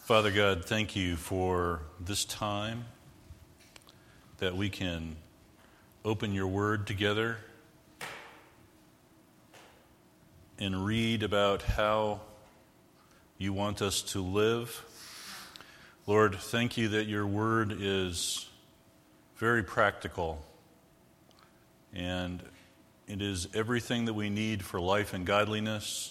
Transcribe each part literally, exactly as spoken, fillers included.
Father God, thank you for this time that we can open your word together and read about how you want us to live. Lord, thank you that your word is very practical, and it is everything that we need for life and godliness.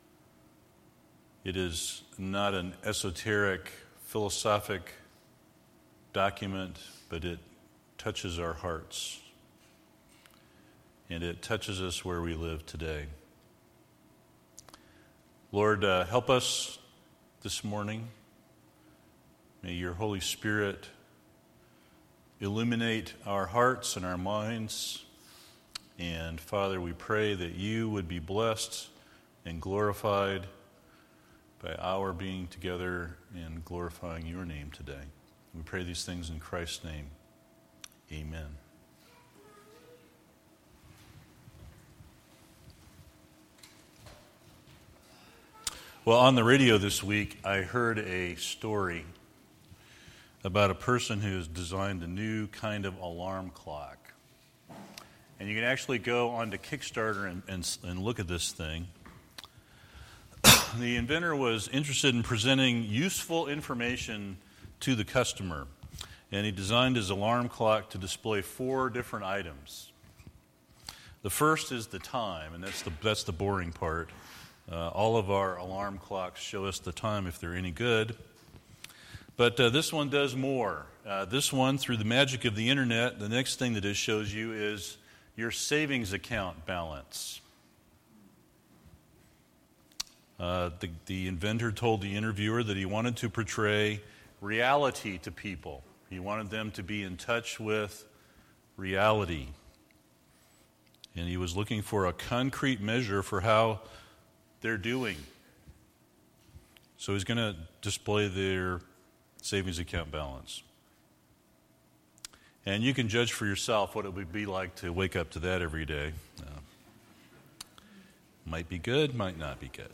It is not an esoteric, philosophic document, but it touches our hearts, and it touches us where we live today. Lord, uh, help us this morning. May your Holy Spirit illuminate our hearts and our minds. And Father, we pray that you would be blessed and glorified by our being together and glorifying your name today. We pray these things in Christ's name. Amen. Well, on the radio this week, I heard a story about a person who has designed a new kind of alarm clock. And you can actually go onto Kickstarter and, and, and look at this thing. The inventor was interested in presenting useful information to the customer, and he designed his alarm clock to display four different items. The first is the time, and that's the that's the boring part. Uh, all of our alarm clocks show us the time if they're any good. But uh, this one does more. Uh, this one, through the magic of the internet, the next thing that it shows you is your savings account balance. Uh, the, the inventor told the interviewer that he wanted to portray reality to people. He wanted them to be in touch with reality. And he was looking for a concrete measure for how they're doing. So he's going to display their savings account balance. And you can judge for yourself what it would be like to wake up to that every day. Uh, might be good, might not be good.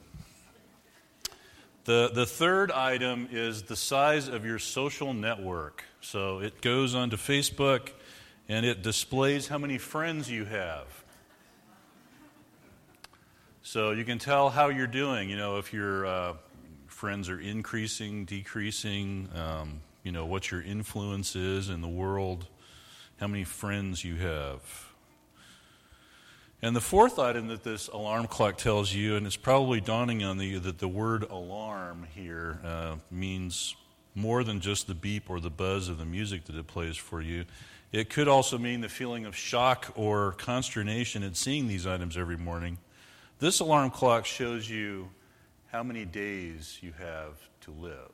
The the third item is the size of your social network. So it goes onto Facebook and it displays how many friends you have. So you can tell how you're doing, you know, if your uh, friends are increasing, decreasing, um, you know, what your influence is in the world, how many friends you have. And the fourth item that this alarm clock tells you, and it's probably dawning on you that the word alarm here uh, means more than just the beep or the buzz of the music that it plays for you. It could also mean the feeling of shock or consternation at seeing these items every morning. This alarm clock shows you how many days you have to live.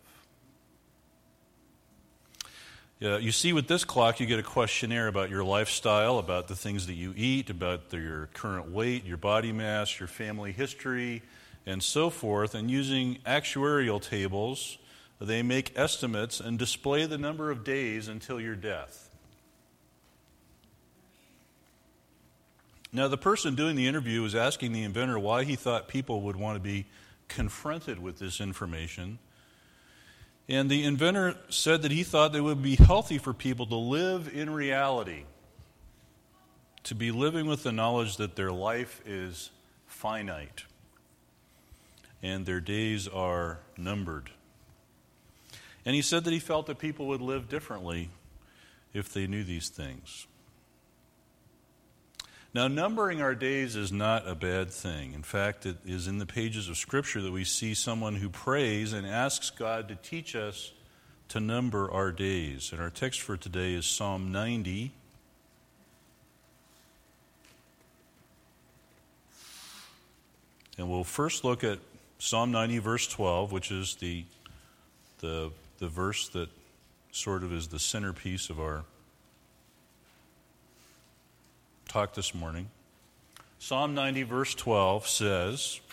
Yeah, you see, with this clock, you get a questionnaire about your lifestyle, about the things that you eat, about the, your current weight, your body mass, your family history, and so forth. And using actuarial tables, they make estimates and display the number of days until your death. Now, the person doing the interview was asking the inventor why he thought people would want to be confronted with this information. And the inventor said that he thought that it would be healthy for people to live in reality, to be living with the knowledge that their life is finite and their days are numbered. And he said that he felt that people would live differently if they knew these things. Now, numbering our days is not a bad thing. In fact, it is in the pages of Scripture that we see someone who prays and asks God to teach us to number our days. And our text for today is Psalm ninety. And we'll first look at Psalm ninety, verse twelve, which is the, the, the verse that sort of is the centerpiece of our talk this morning. Psalm ninety, verse twelve says,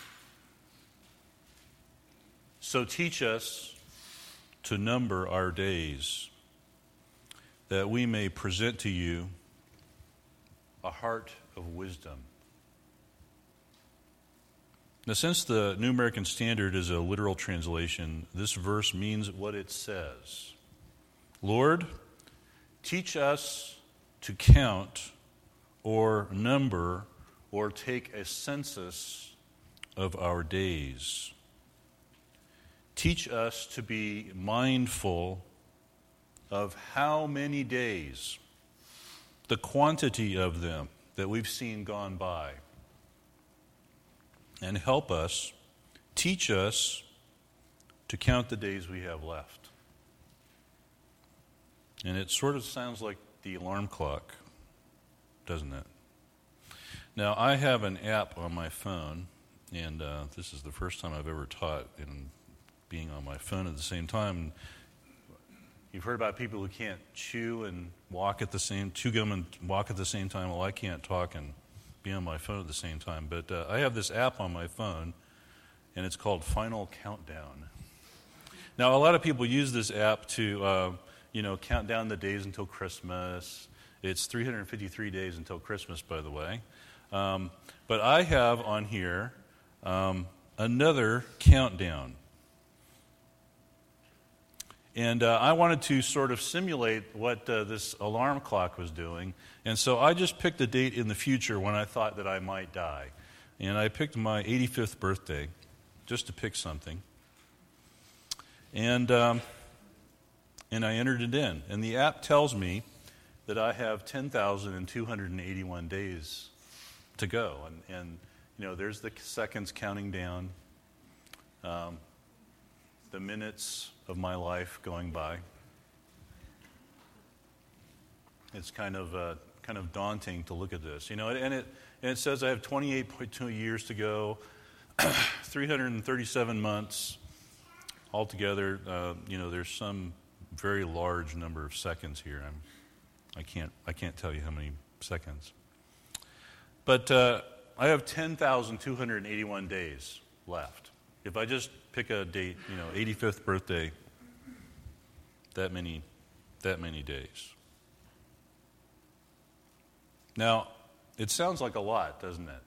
"So teach us to number our days, that we may present to you a heart of wisdom." Now, since the New American Standard is a literal translation, this verse means what it says. Lord, teach us to count or number or take a census of our days. Teach us to be mindful of how many days, the quantity of them that we've seen gone by. And help us, teach us to count the days we have left. And it sort of sounds like the alarm clock, doesn't it? Now, I have an app on my phone, and uh, this is the first time I've ever taught in being on my phone at the same time. You've heard about people who can't chew and walk at the same, chew gum and walk at the same time. Well, I can't talk and be on my phone at the same time. But uh, I have this app on my phone, and it's called Final Countdown. Now, a lot of people use this app to, uh, you know, count down the days until Christmas. It's three hundred fifty-three days until Christmas, by the way. Um, but I have on here um, another countdown. And uh, I wanted to sort of simulate what uh, this alarm clock was doing. And so I just picked a date in the future when I thought that I might die. And I picked my eighty-fifth birthday, just to pick something. And um, and I entered it in. And the app tells me that I have ten thousand two hundred eighty-one days to go. And, and you know, there's the seconds counting down. Um, the minutes of my life going by. It's kind of uh, kind of daunting to look at this, you know. And it and it says I have twenty-eight point two years to go, three hundred thirty-seven months altogether. Uh, you know, there's some very large number of seconds here. I'm, I can't I can't tell you how many seconds. But uh, I have ten thousand two hundred eighty-one days left. If I just pick a date, you know, eighty-fifth birthday, that many, that many days. Now, it sounds like a lot, doesn't it?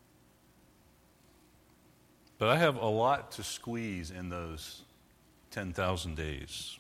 But I have a lot to squeeze in those ten thousand days.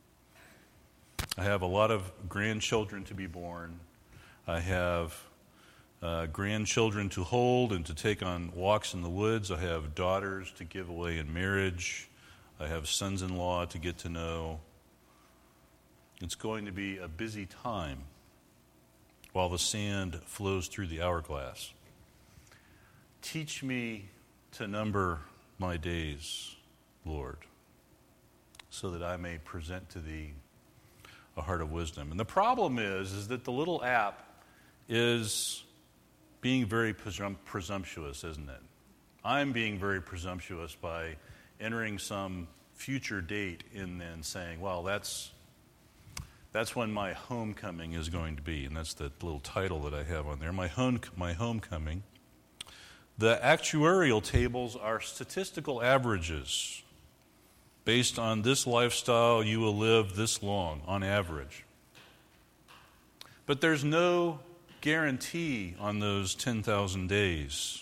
I have a lot of grandchildren to be born. I have Uh, grandchildren to hold and to take on walks in the woods. I have daughters to give away in marriage. I have sons-in-law to get to know. It's going to be a busy time while the sand flows through the hourglass. Teach me to number my days, Lord, so that I may present to thee a heart of wisdom. And the problem is, is that the little app is being very presum- presumptuous, isn't it? I'm being very presumptuous by entering some future date in and saying, well, that's that's when my homecoming is going to be. And that's the little title that I have on there, my home, my homecoming. The actuarial tables are statistical averages. Based on this lifestyle, you will live this long, on average. But there's no guarantee on those ten thousand days.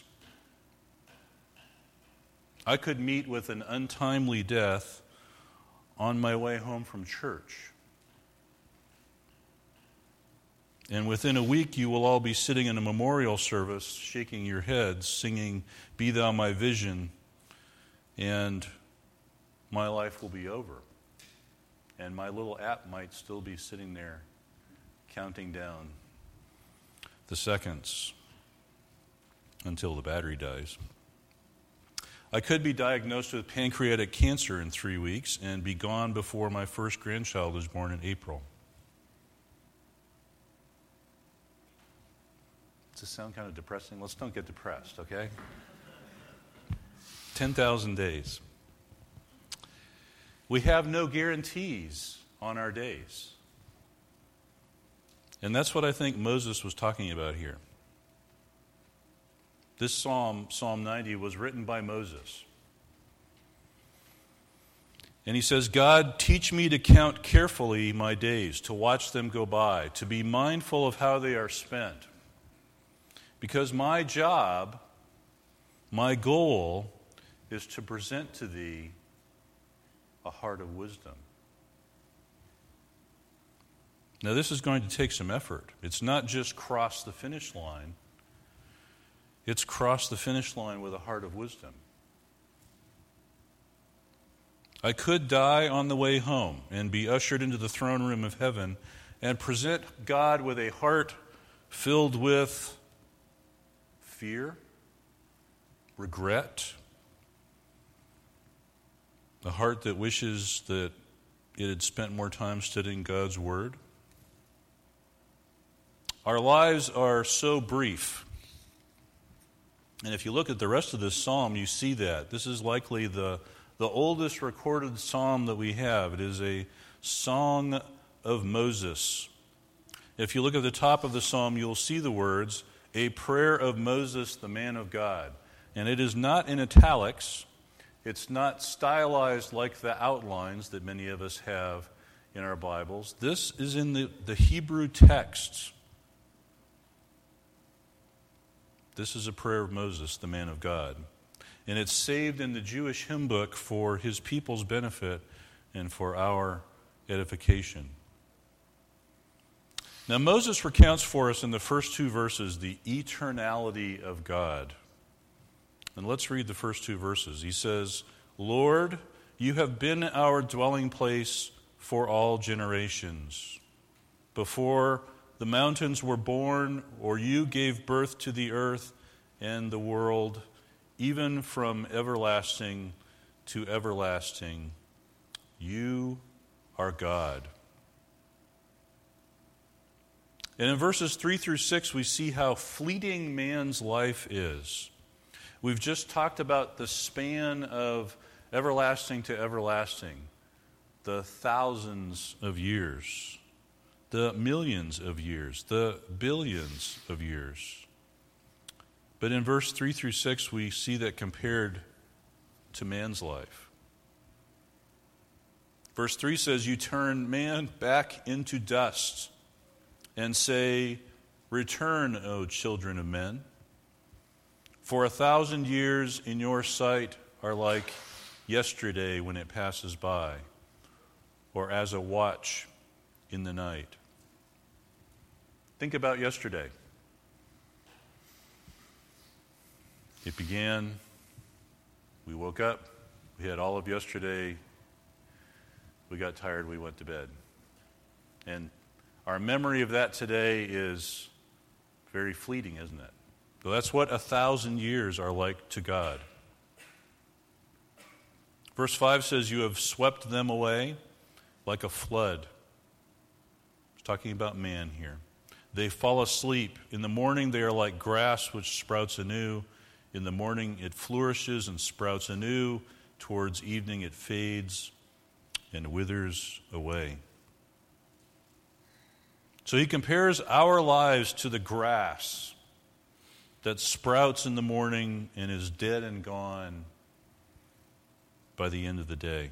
I could meet with an untimely death on my way home from church. And within a week, you will all be sitting in a memorial service, shaking your heads, singing, "Be Thou My Vision," and my life will be over. And my little app might still be sitting there, counting down the seconds until the battery dies. I could be diagnosed with pancreatic cancer in three weeks and be gone before my first grandchild is born in April. Does this sound kind of depressing? Let's don't get depressed, okay? ten thousand days. We have no guarantees on our days. And that's what I think Moses was talking about here. This psalm, Psalm ninety, was written by Moses. And he says, God, teach me to count carefully my days, to watch them go by, to be mindful of how they are spent. Because my job, my goal, is to present to thee a heart of wisdom. Now, this is going to take some effort. It's not just cross the finish line. It's cross the finish line with a heart of wisdom. I could die on the way home and be ushered into the throne room of heaven and present God with a heart filled with fear, regret, a heart that wishes that it had spent more time studying God's Word. Our lives are so brief. And if you look at the rest of this psalm, you see that. This is likely the, the oldest recorded psalm that we have. It is a song of Moses. If you look at the top of the psalm, you'll see the words, a prayer of Moses, the man of God. And it is not in italics. It's not stylized like the outlines that many of us have in our Bibles. This is in the, the Hebrew texts. This is a prayer of Moses, the man of God. And it's saved in the Jewish hymn book for his people's benefit and for our edification. Now, Moses recounts for us in the first two verses the eternality of God. And let's read the first two verses. He says, Lord, you have been our dwelling place for all generations. Before the mountains were born, or you gave birth to the earth and the world, even from everlasting to everlasting, you are God. And in verses three through six, we see how fleeting man's life is. We've just talked about the span of everlasting to everlasting, the thousands of years, the millions of years, the billions of years. But in verse three through six, we see that compared to man's life. Verse three says, you turn man back into dust and say, return, O children of men. For a thousand years in your sight are like yesterday when it passes by, or as a watch in the night. Think about yesterday. It began, we woke up, we had all of yesterday, we got tired, we went to bed. And our memory of that today is very fleeting, isn't it? So that's what a thousand years are like to God. Verse five says, you have swept them away like a flood. It's talking about man here. They fall asleep. In the morning they are like grass which sprouts anew. In the morning it flourishes and sprouts anew. Towards evening it fades and withers away. So he compares our lives to the grass that sprouts in the morning and is dead and gone by the end of the day.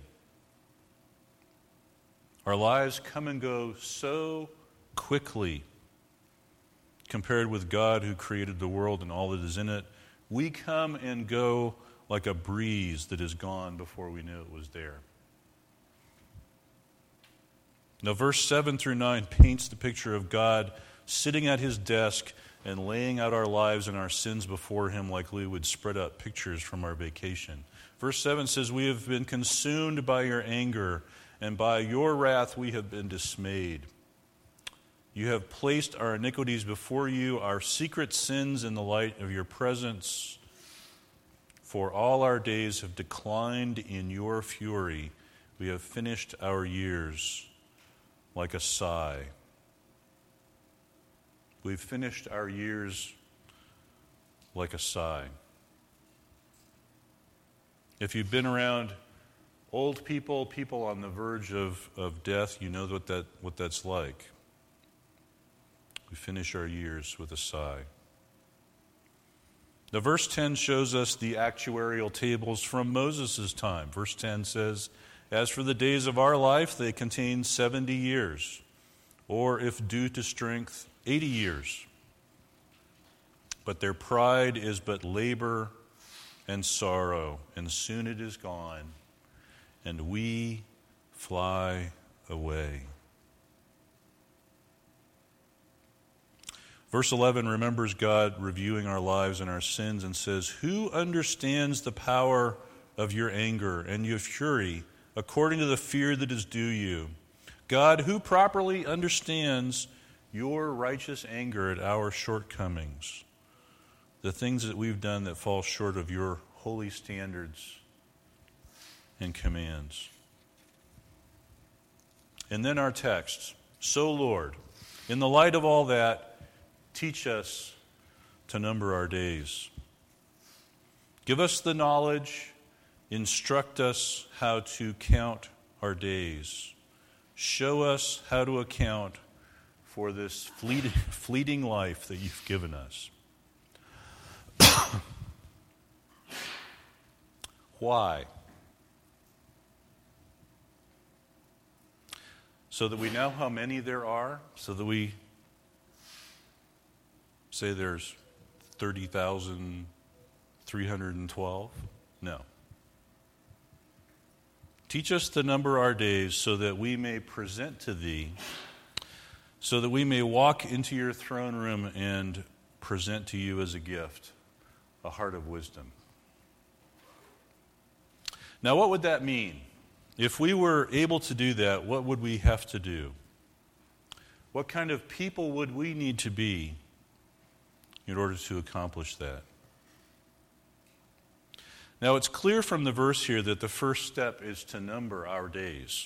Our lives come and go so quickly compared with God who created the world and all that is in it. We come and go like a breeze that is gone before we knew it was there. Now, verse seven through nine paints the picture of God sitting at his desk and laying out our lives and our sins before him like we would spread out pictures from our vacation. Verse seven says, we have been consumed by your anger, and by your wrath we have been dismayed. You have placed our iniquities before you, our secret sins in the light of your presence. For all our days have declined in your fury. We have finished our years like a sigh. We've finished our years like a sigh. If you've been around old people, people on the verge of, of death, you know what that what that's like. We finish our years with a sigh. Now, verse ten shows us the actuarial tables from Moses' time. Verse ten says, as for the days of our life, they contain seventy years, or if due to strength, eighty years. But their pride is but labor and sorrow, and soon it is gone, and we fly away. Verse eleven remembers God reviewing our lives and our sins and says, "Who understands the power of your anger and your fury according to the fear that is due you? God, who properly understands your righteous anger at our shortcomings, the things that we've done that fall short of your holy standards and commands." And then our text, "So Lord, in the light of all that, teach us to number our days. Give us the knowledge, instruct us how to count our days. Show us how to account for this fleeting, fleeting life that you've given us." Why? So that we know how many there are, so that we say there's thirty thousand three hundred twelve? No. Teach us to number our days so that we may present to thee, so that we may walk into your throne room and present to you as a gift a heart of wisdom. Now, what would that mean? If we were able to do that, what would we have to do? What kind of people would we need to be in order to accomplish that? Now, it's clear from the verse here that the first step is to number our days.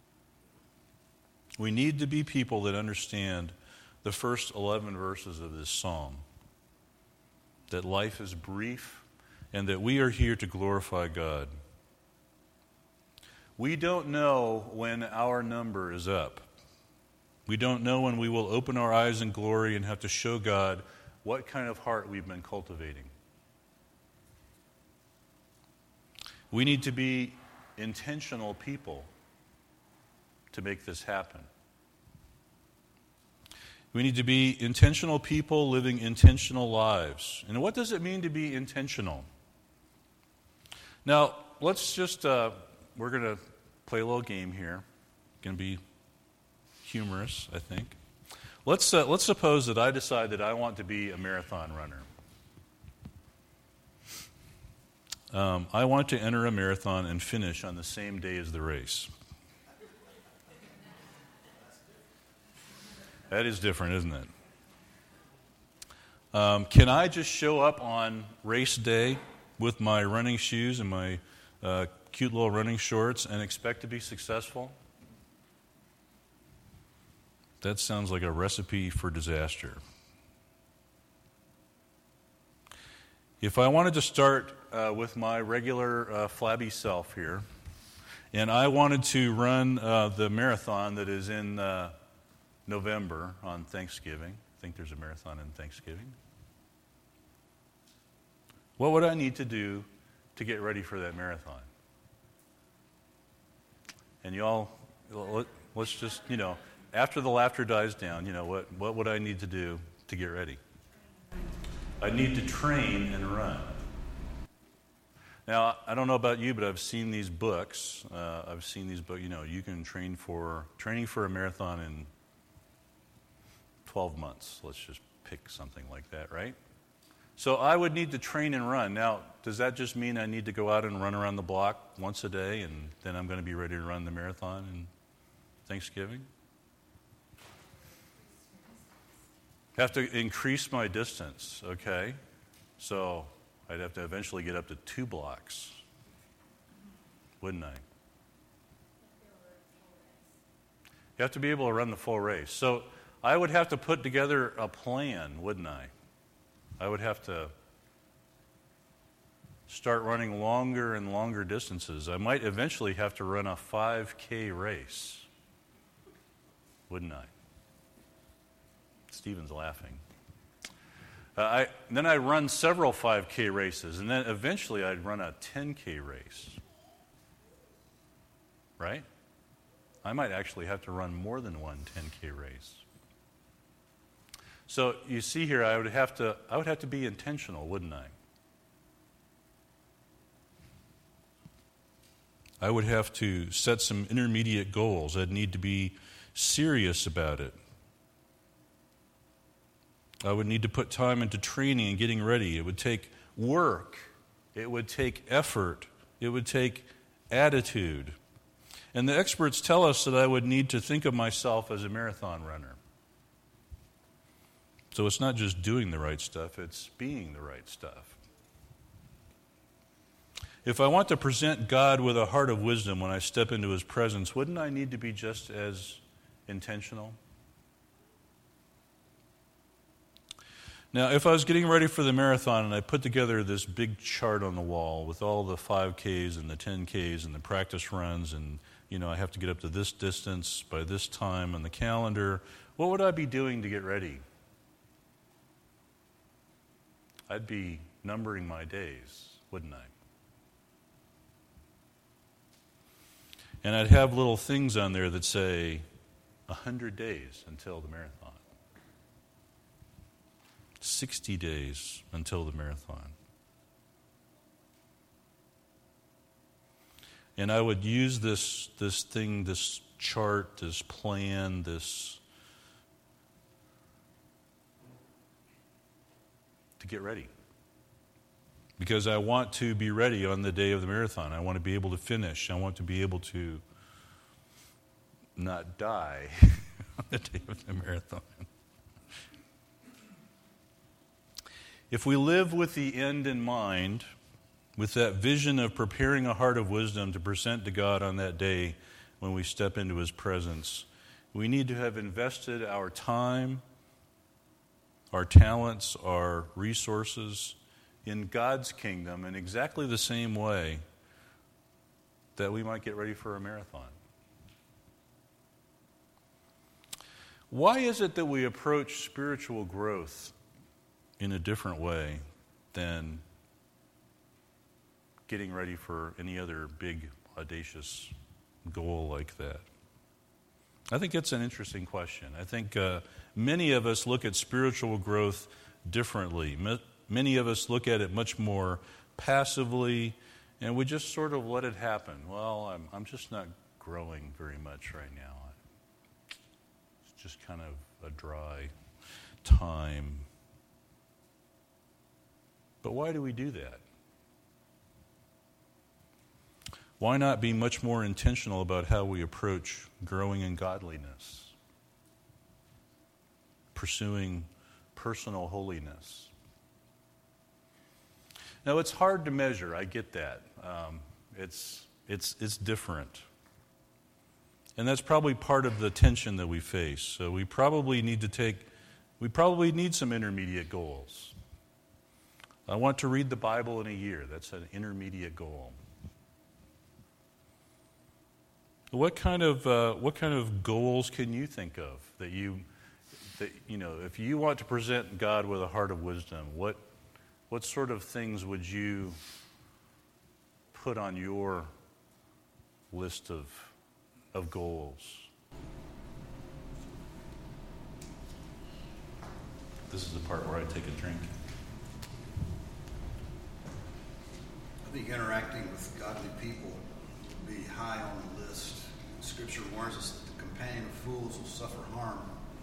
We need to be people that understand the first eleven verses of this psalm, that life is brief and that we are here to glorify God. We don't know when our number is up. We don't know when we will open our eyes in glory and have to show God what kind of heart we've been cultivating. We need to be intentional people to make this happen. We need to be intentional people living intentional lives. And what does it mean to be intentional? Now, let's just, uh, we're going to play a little game here. It's going to be humorous, I think. Let's uh, let's suppose that I decide that I want to be a marathon runner. Um, I want to enter a marathon and finish on the same day as the race. That is different, isn't it? Um, can I just show up on race day with my running shoes and my uh, cute little running shorts and expect to be successful? That sounds like a recipe for disaster. If I wanted to start uh, with my regular uh, flabby self here, and I wanted to run uh, the marathon that is in uh, November on Thanksgiving, I think there's a marathon in Thanksgiving, what would I need to do to get ready for that marathon? And y'all, let's just, you know, after the laughter dies down, you know, what, what would I need to do to get ready? I need to train and run. Now, I don't know about you, but I've seen these books. Uh, I've seen these books, you know, you can train for, training for a marathon in twelve months. Let's just pick something like that, right? So I would need to train and run. Now, does that just mean I need to go out and run around the block once a day and then I'm going to be ready to run the marathon in Thanksgiving? Have to increase my distance, okay? So I'd have to eventually get up to two blocks, wouldn't I? You have to be able to run the full race. So I would have to put together a plan, wouldn't I? I would have to start running longer and longer distances. I might eventually have to run a five K race, wouldn't I? Stephen's laughing. Uh, I, then I'd run several five K races, and then eventually I'd run a ten K race. Right? I might actually have to run more than one ten K race. So you see here, I would have to I would have to be intentional, wouldn't I? I would have to set some intermediate goals. I'd need to be serious about it. I would need to put time into training and getting ready. It would take work. It would take effort. It would take attitude. And the experts tell us that I would need to think of myself as a marathon runner. So it's not just doing the right stuff, it's being the right stuff. If I want to present God with a heart of wisdom when I step into His presence, wouldn't I need to be just as intentional? Now, if I was getting ready for the marathon and I put together this big chart on the wall with all the five Ks and the ten Ks and the practice runs and, you know, I have to get up to this distance by this time on the calendar, what would I be doing to get ready? I'd be numbering my days, wouldn't I? And I'd have little things on there that say one hundred days until the marathon. sixty days until the marathon. And I would use this, this thing, this chart, this plan, this to get ready. Because I want to be ready on the day of the marathon. I want to be able to finish. I want to be able to not die on the day of the marathon. If we live with the end in mind, with that vision of preparing a heart of wisdom to present to God on that day when we step into His presence, we need to have invested our time, our talents, our resources in God's kingdom in exactly the same way that we might get ready for a marathon. Why is it that we approach spiritual growth in a different way than getting ready for any other big, audacious goal like that? I think it's an interesting question. I think uh, many of us look at spiritual growth differently. Many of us look at it much more passively, and we just sort of let it happen. Well, I'm, I'm just not growing very much right now. It's just kind of a dry time. But why do we do that? Why not be much more intentional about how we approach growing in godliness, pursuing personal holiness? Now, it's hard to measure. I get that. Um, it's it's it's different, and that's probably part of the tension that we face. So we probably need to take, we probably need some intermediate goals. I want to read the Bible in a year. That's an intermediate goal. What kind of uh, what kind of goals can you think of that you that you know if you want to present God with a heart of wisdom? What what sort of things would you put on your list of of goals? This is the part where I take a drink. I think interacting with godly people would be high on the list. Scripture warns us that the companion of fools will suffer harm.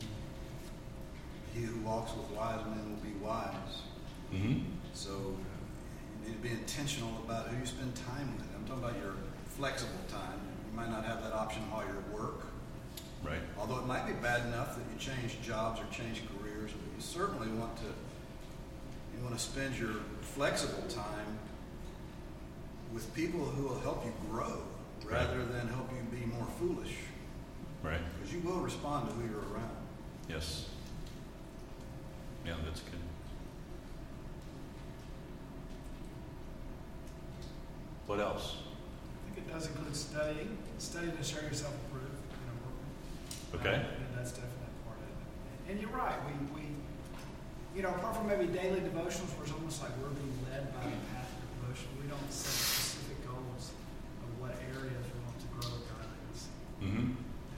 He who walks with wise men will be wise. Mm-hmm. So you need to be intentional about who you spend time with. I'm talking about your flexible time. You might not have that option while you're at work. Right. Although it might be bad enough that you change jobs or change careers, but you certainly want to you want to spend your flexible time with people who will help you grow rather right. than help you be more foolish. Right. Because you will respond to who you're around. Yes. Yeah, that's good. What else? I think it does include studying. Study to show yourself approved. You know, okay. Uh, and that's definitely part of it. And you're right. We, we, you know, apart from maybe daily devotionals, where it's almost like we're being led by the path of devotion, we don't set specific goals of what areas we want to grow in godliness. Mm-hmm.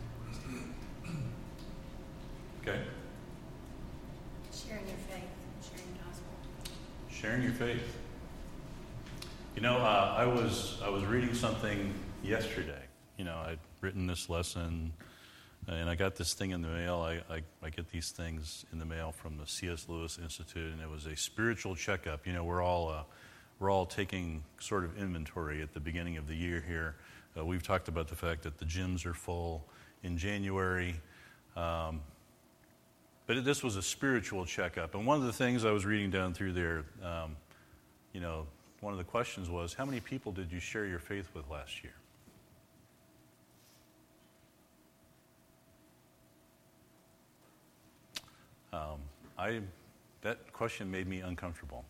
Okay. Sharing your faith, sharing the gospel. Sharing your faith. You know, uh, I was I was reading something yesterday. You know, I'd written this lesson, and I got this thing in the mail. I, I, I get these things in the mail from the C S Lewis Institute, and it was a spiritual checkup. You know, we're all uh, we're all taking sort of inventory at the beginning of the year here. Uh, we've talked about the fact that the gyms are full in January. Um, but this was a spiritual checkup. And one of the things I was reading down through there, um, you know, one of the questions was, how many people did you share your faith with last year? Um, I that question made me uncomfortable.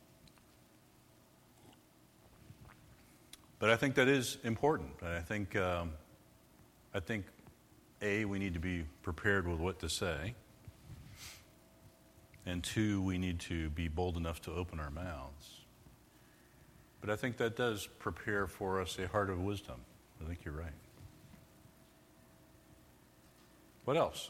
But I think that is important. I think, um, I think, A, we need to be prepared with what to say. And two, we need to be bold enough to open our mouths. But I think that does prepare for us a heart of wisdom. I think you're right. What else?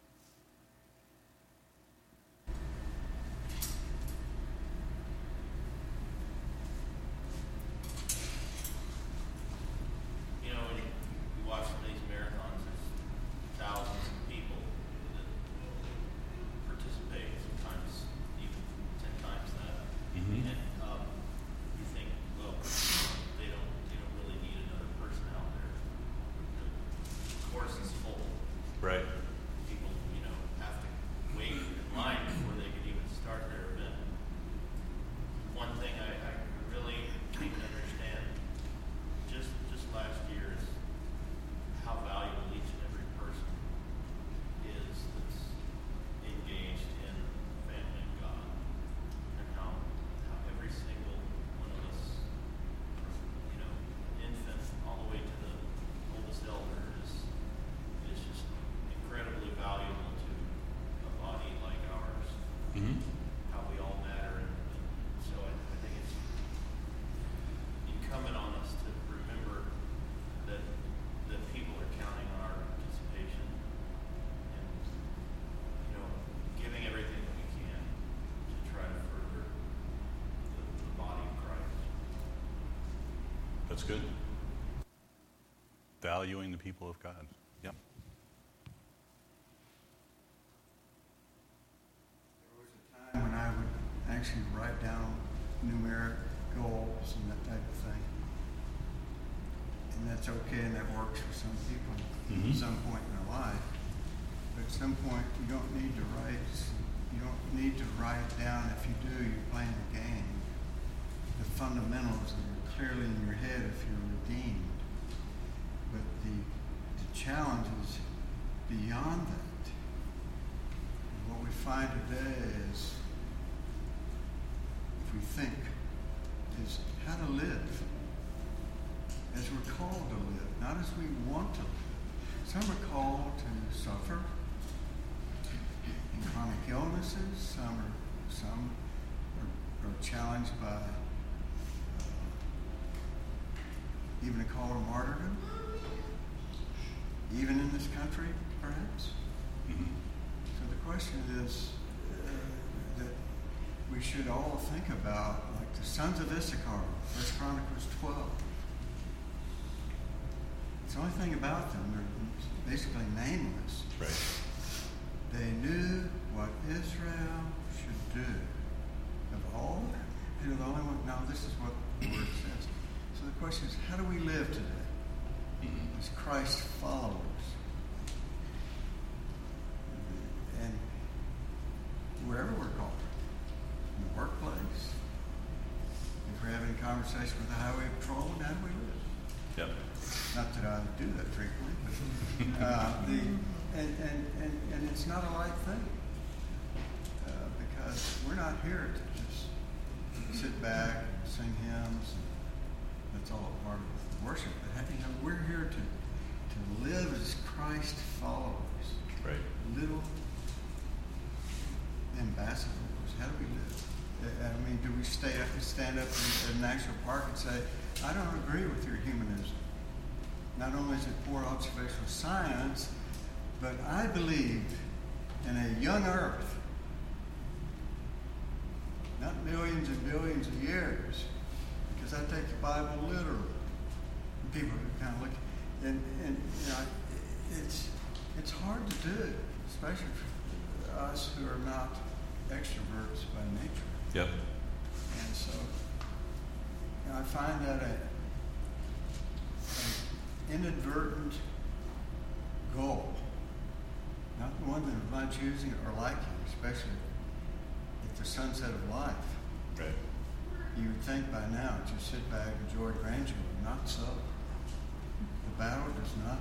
Right. People, you know, have to wait in line before they can even start their event. One thing I, I really came to understand just just last year is how valuable each and every person is that's engaged in the family of God, and how how every single one of us, you know, infant all the way to the oldest elder is is just incredibly valuable to a body like ours. Mm-hmm. How we all matter, and, and so I, I think it's incumbent on us to remember that that people are counting on our participation and, you know, giving everything that we can to try to further the, the body of Christ. That's good. Valuing the people of God. Yep. When I would actually write down numeric goals and that type of thing. And that's okay and that works for some people Mhm. at some point in their life. But at some point you don't need to write you don't need to write it down. If you do, you're playing the game. The fundamentals are clearly in your head if you're redeemed. But the the challenge is beyond that. And what we find today is we think is how to live as we're called to live, not as we want to live. Some are called to suffer in chronic illnesses. Some are some are, are challenged by uh, even a call to martyrdom, even in this country, perhaps. Mm-hmm. So the question is uh, that we should all think about, like the sons of Issachar, First Chronicles twelve. It's the only thing about them, they're basically nameless. Right. They knew what Israel should do. Of all, they're the only one. Now, this is what the word says. So the question is, how do we live today Mm-hmm. as Christ followers? And wherever we're called, in the workplace, if we're having a conversation with the highway patrol, how do we live? Yep. Not that I do that frequently, but uh, the and, and, and, and it's not a light thing uh, because we're not here to just sit back and sing hymns. And that's all a part of worship. But you know, we're here to to live as Christ followers. Right. Little ambassadors. How do we live? I mean, do we stay up and stand up in the national park and say, I don't agree with your humanism? Not only is it poor observational science, but I believe in a young earth, not millions and billions of years, because I take the Bible literally. people who kind of look, and, and you know, it's, it's hard to do, especially for us who are not extroverts by nature. Yep. And so, you know, I find that a, an inadvertent goal, not the one that of my choosing or liking, especially at the sunset of life. Right. You would think by now, just sit back, enjoy grandeur. Not so. The battle does not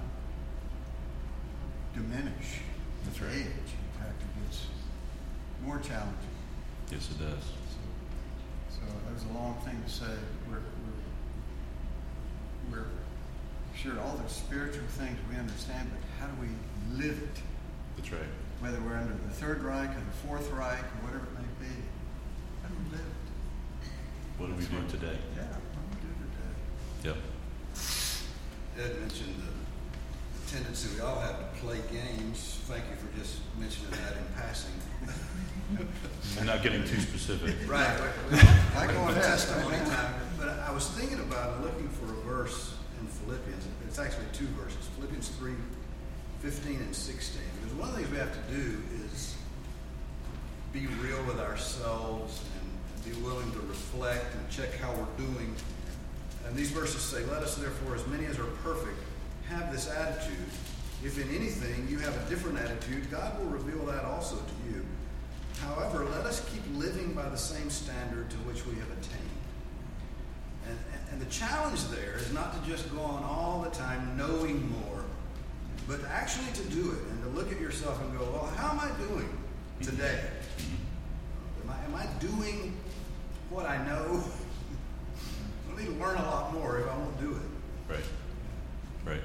diminish That's with right. age. In fact, it gets more challenging. Yes, it does. So, so that was a long thing to say. We're, we're, we're sure all the spiritual things we understand, but how do we live it? That's right. Whether we're under the Third Reich or the Fourth Reich or whatever it may be, how do we live it? What do we That's do what- today? Yeah, what do we do today? Yep. Ed mentioned the tendency we all have to play games. Thank you for just mentioning that in passing. I'm not getting too specific. Right. I go on testimony time, but I was thinking about looking for a verse in Philippians. It's actually two verses, Philippians three, fifteen and sixteen. Because one of the things we have to do is be real with ourselves and be willing to reflect and check how we're doing. And these verses say, let us therefore, as many as are perfect, have this attitude. If in anything you have a different attitude, God will reveal that also to you. However, let us keep living by the same standard to which we have attained. And, and the challenge there is not to just go on all the time knowing more, but actually to do it and to look at yourself and go, well, how am I doing today? Am I, am I doing what I know? I need to learn a lot more if I won't do it. Right. Right.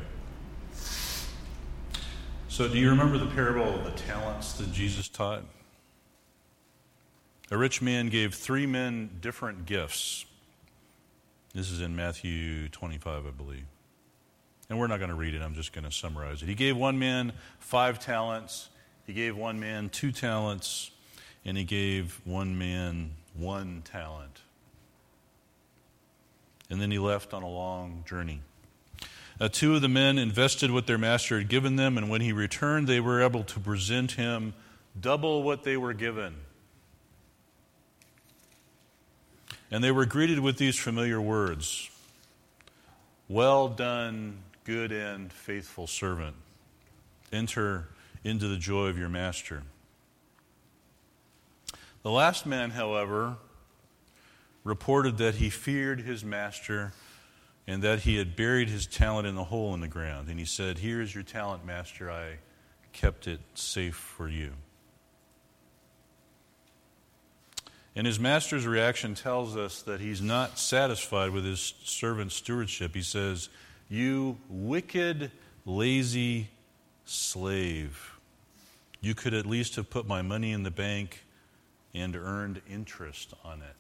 So do you remember the parable of the talents that Jesus taught? A rich man gave three men different gifts. This is in Matthew twenty-five, I believe. And we're not going to read it. I'm just going to summarize it. He gave one man five talents. He gave one man two talents. And he gave one man one talent. And then he left on a long journey. Uh, two of the men invested what their master had given them, and when he returned, they were able to present him double what they were given. And they were greeted with these familiar words: well done, good and faithful servant. Enter into the joy of your master. The last man, however, reported that he feared his master and that he had buried his talent in the hole in the ground. And he said, here is your talent, master. I kept it safe for you. And his master's reaction tells us that he's not satisfied with his servant's stewardship. He says, you wicked, lazy slave. You could at least have put my money in the bank and earned interest on it.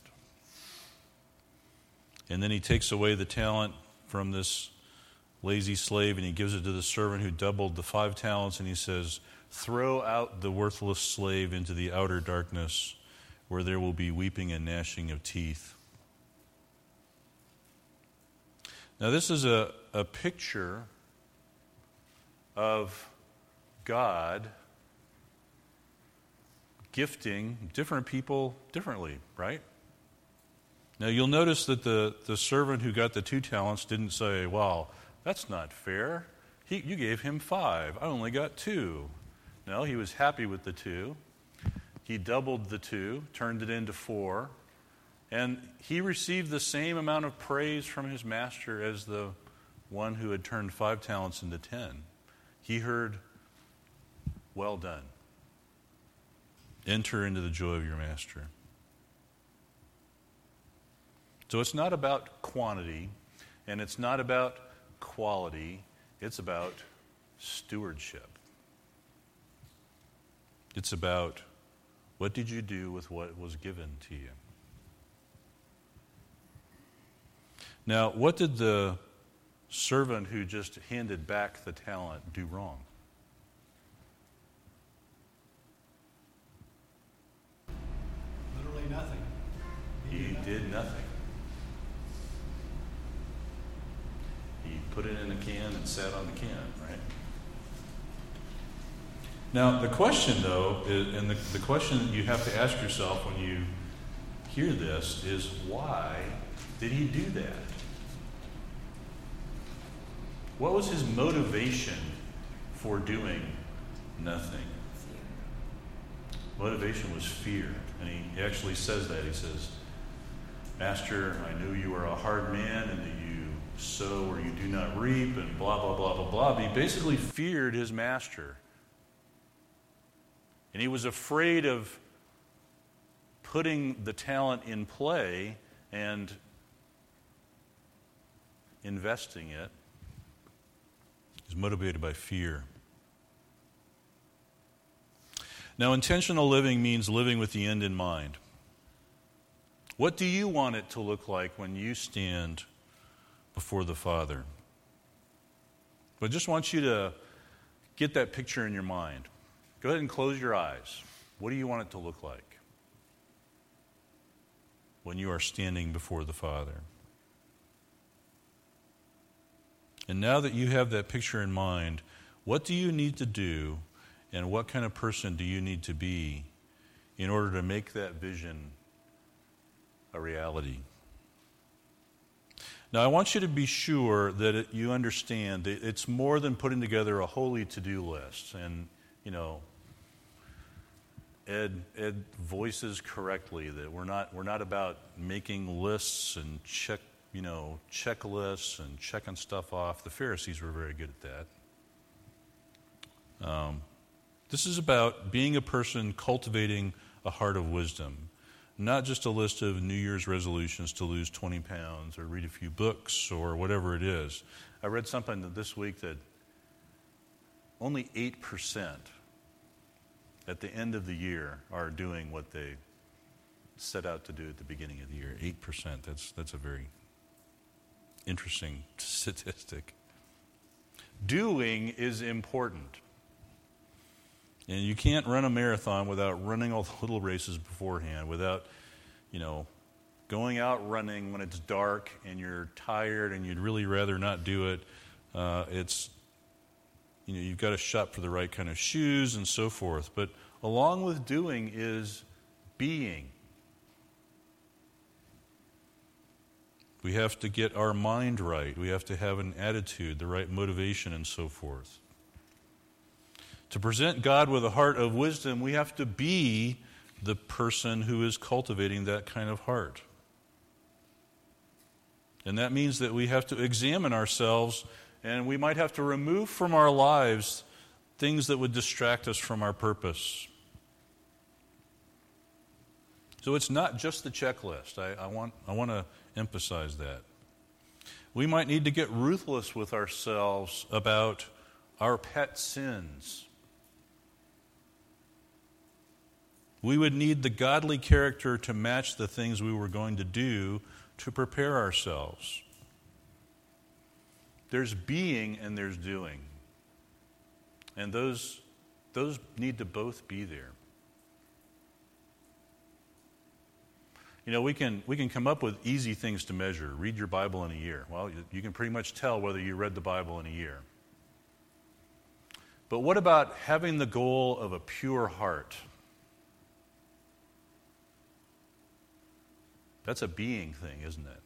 And then he takes away the talent from this lazy slave and he gives it to the servant who doubled the five talents, and he says, throw out the worthless slave into the outer darkness where there will be weeping and gnashing of teeth. Now this is a, a picture of God gifting different people differently, right? Now you'll notice that the, the servant who got the two talents didn't say, wow, that's not fair. He, you gave him five. I only got two. No, he was happy with the two. He doubled the two, turned it into four, and he received the same amount of praise from his master as the one who had turned five talents into ten. He heard, well done. Enter into the joy of your master. So it's not about quantity, and it's not about quality. It's about stewardship. It's about what did you do with what was given to you. Now, what did the servant who just handed back the talent do wrong? Literally nothing. He did nothing. He put it in a can, and sat on the can, right? Now, the question, though, is, and the, the question that you have to ask yourself when you hear this is, why did he do that? What was his motivation for doing nothing? Motivation was fear. And he actually says that. He says, Master, I knew you were a hard man and that you sow where you do not reap, and blah, blah, blah, blah, blah. But he basically feared his master. And he was afraid of putting the talent in play and investing it. He's motivated by fear. Now, intentional living means living with the end in mind. What do you want it to look like when you stand before the Father? But I just want you to get that picture in your mind. Go ahead and close your eyes. What do you want it to look like when you are standing before the Father? And now that you have that picture in mind, what do you need to do, and what kind of person do you need to be in order to make that vision a reality? Now, I want you to be sure that it, you understand that it's more than putting together a holy to-do list. And, you know, Ed, Ed voices correctly that we're not we're not about making lists and check you know checklists and checking stuff off. The Pharisees were very good at that. Um, this is about being a person cultivating a heart of wisdom, not just a list of New Year's resolutions to lose twenty pounds or read a few books or whatever it is. I read something that this week that only eight percent at the end of the year are doing what they set out to do at the beginning of the year. eight percent. That's, that's a very interesting statistic. Doing is important. And you can't run a marathon without running all the little races beforehand, without, you know, going out running when it's dark and you're tired and you'd really rather not do it. Uh, it's, you know, you've got to shop for the right kind of shoes and so forth. But along with doing is being. We have to get our mind right. We have to have an attitude, the right motivation, and so forth. To present God with a heart of wisdom, we have to be the person who is cultivating that kind of heart. And that means that we have to examine ourselves, and we might have to remove from our lives things that would distract us from our purpose. So it's not just the checklist. I, I want, I want to emphasize that. We might need to get ruthless with ourselves about our pet sins. We would need the godly character to match the things we were going to do to prepare ourselves. There's being and there's doing. And those, those need to both be there. You know, we can we can come up with easy things to measure. Read your Bible in a year. Well, you can pretty much tell whether you read the Bible in a year. But what about having the goal of a pure heart? That's a being thing, isn't it?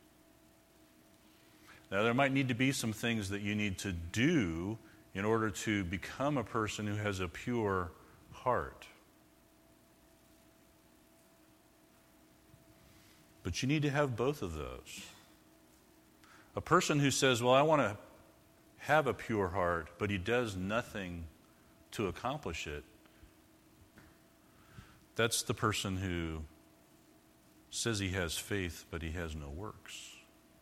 Now, there might need to be some things that you need to do in order to become a person who has a pure heart. But you need to have both of those. A person who says, well, I want to have a pure heart, but he does nothing to accomplish it, that's the person who says he has faith, but he has no works.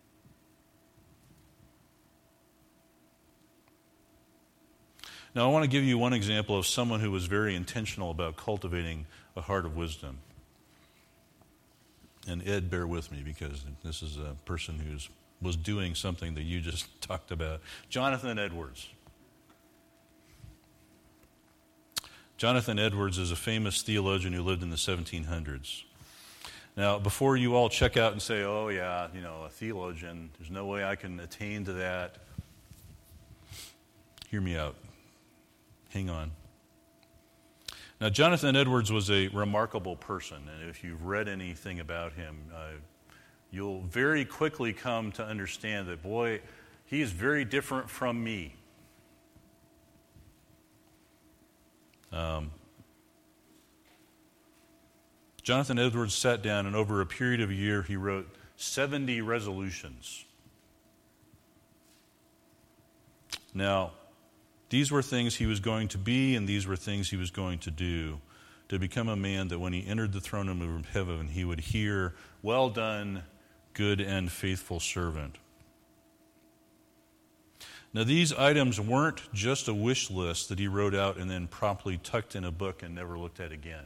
Now, I want to give you one example of someone who was very intentional about cultivating a heart of wisdom. And Ed, bear with me, because this is a person who was doing something that you just talked about. Jonathan Edwards. Jonathan Edwards is a famous theologian who lived in the seventeen hundreds. Now, before you all check out and say, oh yeah, you know, a theologian, there's no way I can attain to that. Hear me out. Hang on. Now, Jonathan Edwards was a remarkable person, and if you've read anything about him, uh, you'll very quickly come to understand that, boy, he is very different from me. Um, Jonathan Edwards sat down, and over a period of a year, he wrote seventy resolutions. Now, these were things he was going to be, and these were things he was going to do to become a man that when he entered the throne room of heaven, he would hear, "Well done, good and faithful servant." Now, these items weren't just a wish list that he wrote out and then promptly tucked in a book and never looked at again.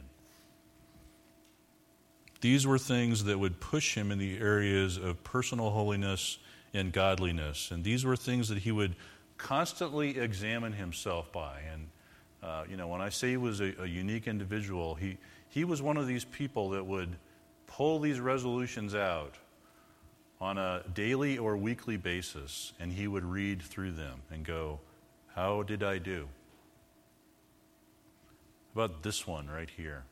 These were things that would push him in the areas of personal holiness and godliness. And these were things that he would constantly examine himself by. And, uh, you know, when I say he was a, a unique individual, he, he was one of these people that would pull these resolutions out on a daily or weekly basis, and he would read through them and go, how did I do? How about this one right here?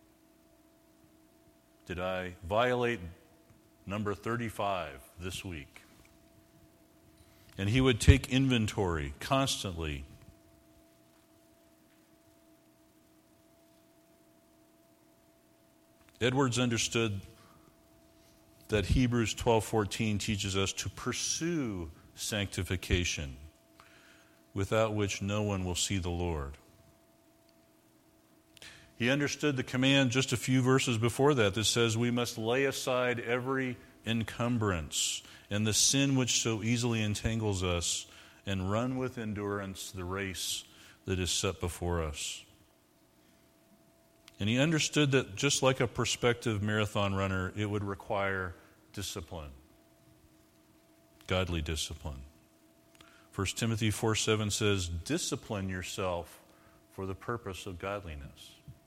Did I violate number thirty-five this week? And he would take inventory constantly. Edwards understood that Hebrews twelve fourteen teaches us to pursue sanctification, without which no one will see the Lord. He understood the command just a few verses before that that says we must lay aside every encumbrance and the sin which so easily entangles us and run with endurance the race that is set before us. And he understood that just like a prospective marathon runner, it would require discipline, godly discipline. First Timothy four seven says, discipline yourself for the purpose of godliness.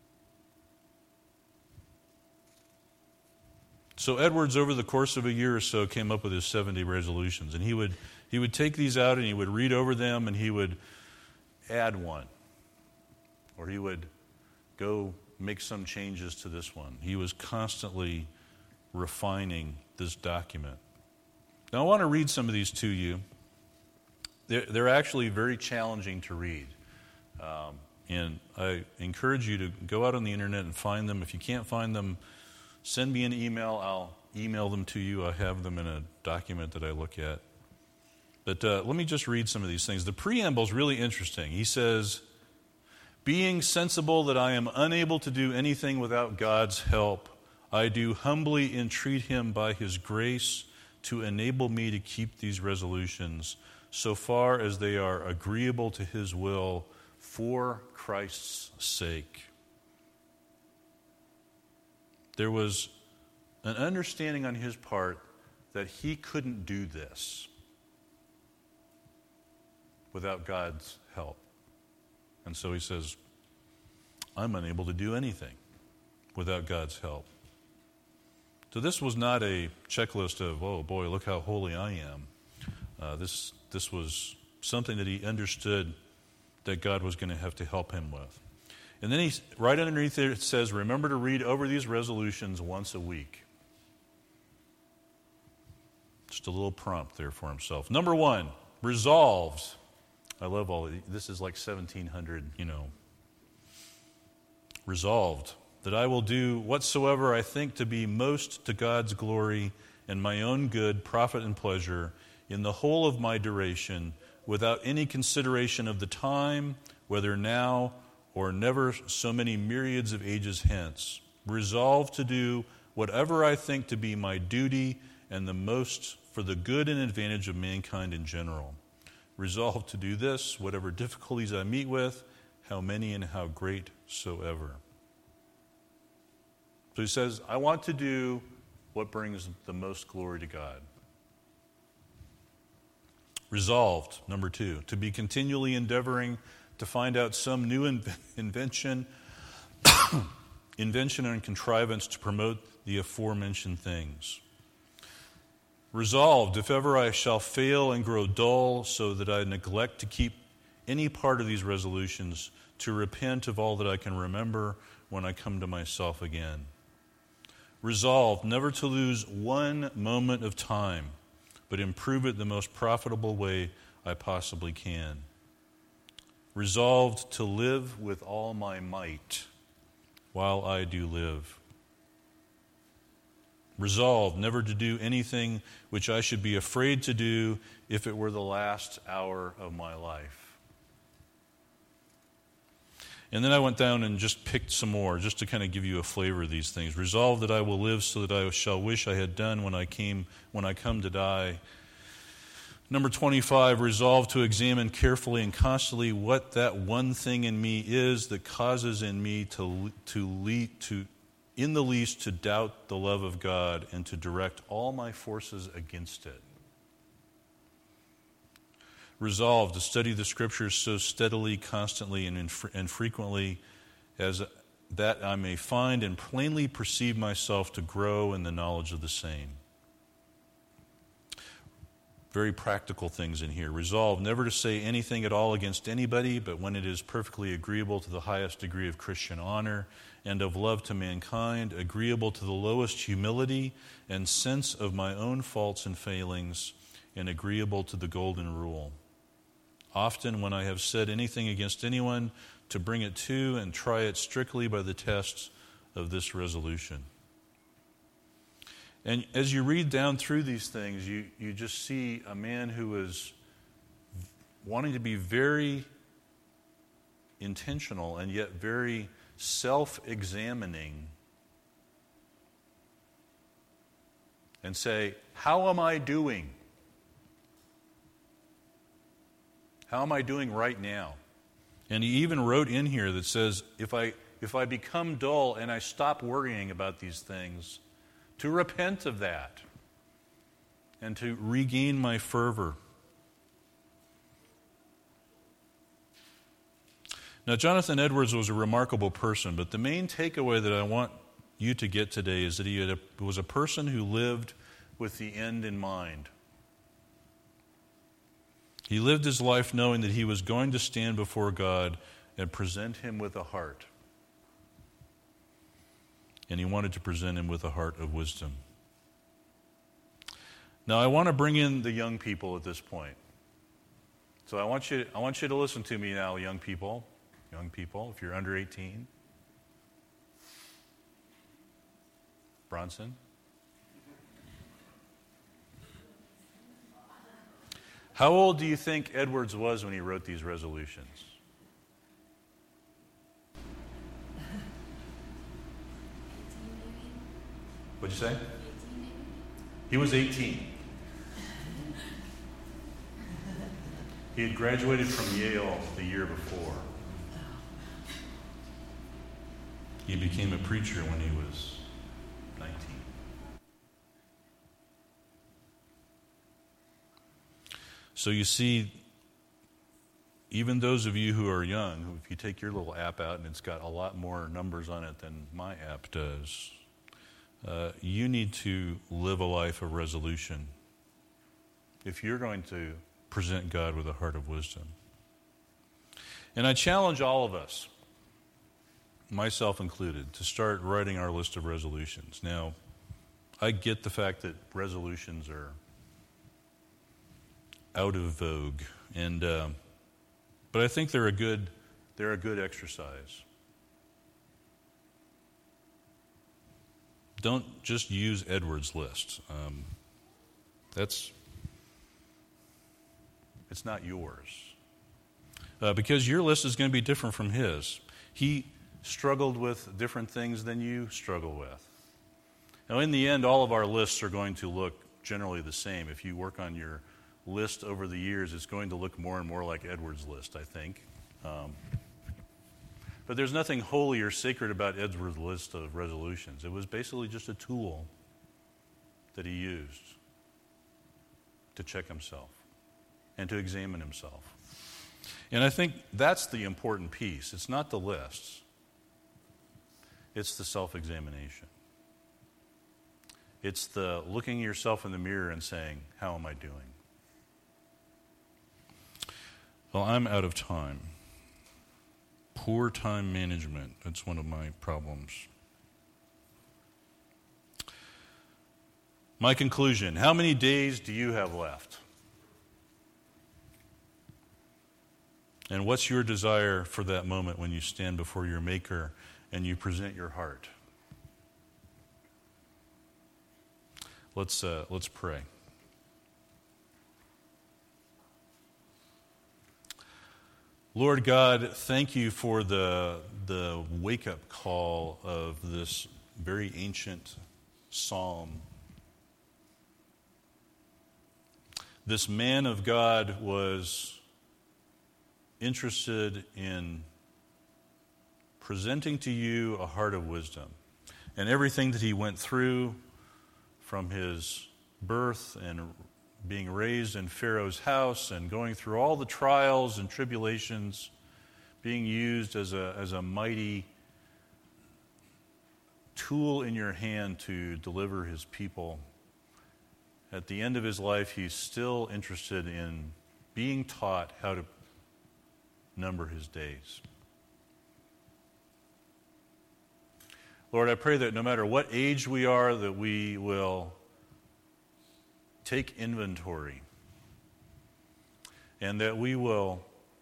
So Edwards, over the course of a year or so, came up with his seventy resolutions. And he would he would take these out and he would read over them and he would add one. Or he would go make some changes to this one. He was constantly refining this document. Now I want to read some of these to you. They're, they're actually very challenging to read. Um, and I encourage you to go out on the internet and find them. If you can't find them, send me an email. I'll email them to you. I have them in a document that I look at. But uh, let me just read some of these things. The preamble is really interesting. He says, being sensible that I am unable to do anything without God's help, I do humbly entreat him by his grace to enable me to keep these resolutions so far as they are agreeable to his will for Christ's sake. There was an understanding on his part that he couldn't do this without God's help. And so he says, I'm unable to do anything without God's help. So this was not a checklist of, oh boy, look how holy I am. Uh, this, this was something that he understood that God was going to have to help him with. And then he, right underneath there, it says, remember to read over these resolutions once a week. Just a little prompt there for himself. Number one, resolved. I love all of these. This is like seventeen hundred, you know. Resolved that I will do whatsoever I think to be most to God's glory and my own good, profit, and pleasure in the whole of my duration, without any consideration of the time, whether now or never so many myriads of ages hence. Resolved to do whatever I think to be my duty and the most for the good and advantage of mankind in general. Resolved to do this, whatever difficulties I meet with, how many and how great soever. So he says, I want to do what brings the most glory to God. Resolved, number two, to be continually endeavoring to find out some new inv- invention, invention and contrivance to promote the aforementioned things. Resolved, if ever I shall fail and grow dull so that I neglect to keep any part of these resolutions, to repent of all that I can remember when I come to myself again. Resolved never to lose one moment of time, but improve it the most profitable way I possibly can. Resolved to live with all my might while I do live. Resolved never to do anything which I should be afraid to do if it were the last hour of my life. And then I went down and just picked some more, just to kind of give you a flavor of these things. Resolved that I will live so that I shall wish I had done when I came, when I come to die. Number twenty-five, resolved to examine carefully and constantly what that one thing in me is that causes in me to to lead to, in the least, to doubt the love of God and to direct all my forces against it. Resolved to study the Scriptures so steadily, constantly, and, inf- and frequently as that I may find and plainly perceive myself to grow in the knowledge of the same. Very practical things in here. Resolved never to say anything at all against anybody, but when it is perfectly agreeable to the highest degree of Christian honor and of love to mankind, agreeable to the lowest humility and sense of my own faults and failings, and agreeable to the golden rule. Often when I have said anything against anyone, to bring it to and try it strictly by the tests of this resolution. And as you read down through these things, you, you just see a man who is wanting to be very intentional and yet very self-examining and say, how am I doing? How am I doing right now? And he even wrote in here that says, if I if I become dull and I stop worrying about these things, to repent of that and to regain my fervor. Now, Jonathan Edwards was a remarkable person, but the main takeaway that I want you to get today is that he had a, was a person who lived with the end in mind. He lived his life knowing that he was going to stand before God and present him with a heart. And he wanted to present him with a heart of wisdom. Now, I want to bring in the young people at this point. So I want you, I want you to listen to me now, young people. Young people, if you're under eighteen. Bronson? How old do you think Edwards was when he wrote these resolutions? What'd you say? He was eighteen. He had graduated from Yale the year before. He became a preacher when he was nineteen. So you see, even those of you who are young, if you take your little app out and it's got a lot more numbers on it than my app does, uh, you need to live a life of resolution if you're going to present God with a heart of wisdom. And I challenge all of us, myself included, to start writing our list of resolutions. Now, I get the fact that resolutions are out of vogue, and uh, but I think they're a good they're a good exercise. Don't just use Edwards' list. Um, that's it's not yours, uh, because your list is going to be different from his. He struggled with different things than you struggle with. Now, in the end, all of our lists are going to look generally the same. If you work on your list over the years, it's going to look more and more like Edwards' list, I think. Um, but there's nothing holy or sacred about Edwards' list of resolutions. It was basically just a tool that he used to check himself and to examine himself. And I think that's the important piece. It's not the lists. It's the self-examination. It's the looking yourself in the mirror and saying, how am I doing? Well, I'm out of time. Poor time management. That's one of my problems. My conclusion. How many days do you have left? And what's your desire for that moment when you stand before your Maker and you present your heart? Let's, uh, let's pray. Lord God, thank you for the, the wake-up call of this very ancient psalm. This man of God was interested in presenting to you a heart of wisdom. And everything that he went through from his birth and being raised in Pharaoh's house and going through all the trials and tribulations, being used as a, as a mighty tool in your hand to deliver his people. At the end of his life, he's still interested in being taught how to number his days. Lord, I pray that no matter what age we are, that we will take inventory and that we will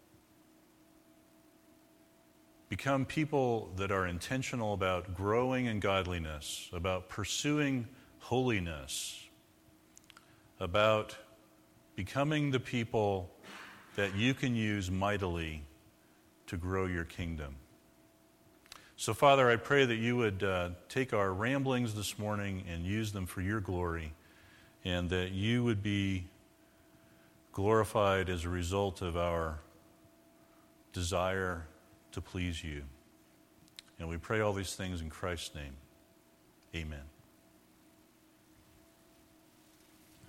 become people that are intentional about growing in godliness, about pursuing holiness, about becoming the people that you can use mightily to grow your kingdom. So, Father, I pray that you would uh, take our ramblings this morning and use them for your glory, and that you would be glorified as a result of our desire to please you. And we pray all these things in Christ's name. Amen.